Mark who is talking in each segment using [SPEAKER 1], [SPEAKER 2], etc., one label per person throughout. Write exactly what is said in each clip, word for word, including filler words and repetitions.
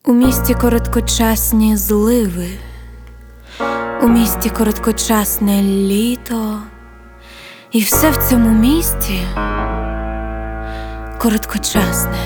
[SPEAKER 1] У місті короткочасні зливи, у місті короткочасне літо, і все в цьому місті короткочасне.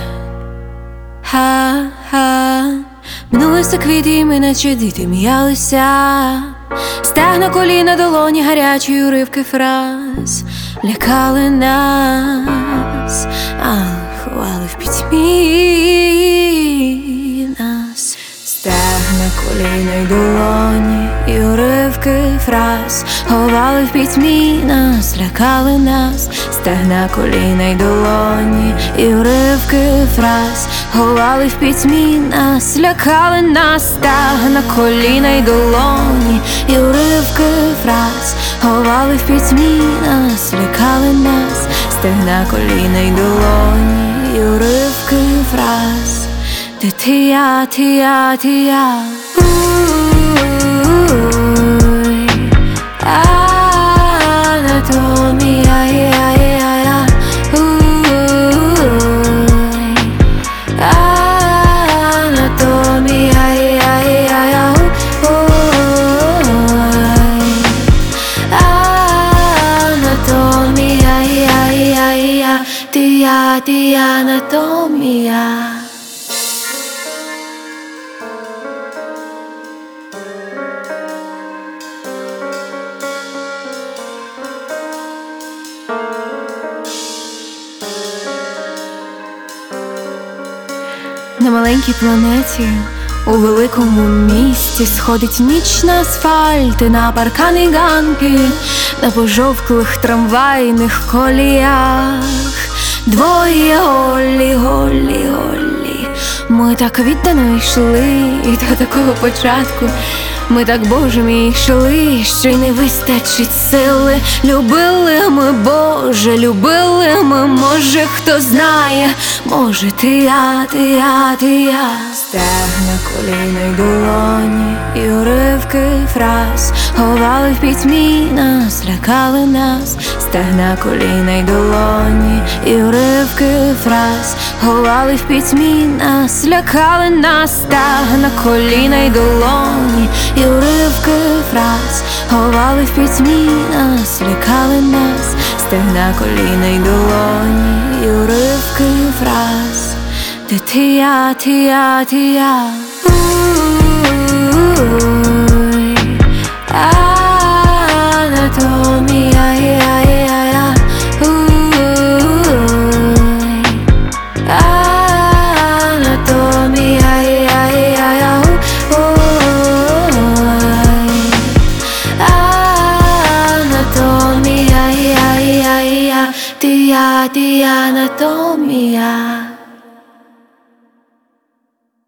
[SPEAKER 1] Ха-ха, минулися квіти, ми наче діти м'ялися, стегна, коліна, долоні, гарячі уривки фраз лякали нас, ах, ховали в пітьмі нас. Стегна, коліна й долоні, і уривки фраз ховали в пітьмі нас, лякали нас. Стегна, коліна й долоні, і уривки фраз ховали в пітьмі нас, лякали нас. Стегна, коліна й долоні, і уривки фраз ховали в пітьмі нас, лякали нас. Стегна, коліна й долоні, і уривки фраз. Де ти я, ти я, ти я, уй, анатомія, я, я, я, уй, анатомія, я, я, я, уй, анатомія, я, я, я, ти я, ти я, анатомія. На маленькій планеті, у великому місті, сходить ніч на асфальти, на паркани й ганки, на пожовклих трамвайних коліях. Двоє голі, голі, голі. Ми так віддано йшли, і до такого початку. Ми так, Боже мій, йшли, що й не вистачить сили. Любили ми, Боже, любили ми, може, хто знає, може, ти я, ти я, ти я. Стегна, коліна й долоні, і уривки фраз ховали в пітьмі нас, лякали нас. Стегна, коліна й долоні, і уривки фраз ховали в пітьмі нас, лякали нас. Стегна, коліна й долоні, і уривки фраз ховали в пітьмі нас, лякали нас. Стегна, коліна й долоні, і уривки фраз. Де ти я, ти я, ти я, уй, анатомія, я, я, я, уй, анатомія, я, я, я, уй, анатомія, я, я, я, ти я, ти я, анатомія.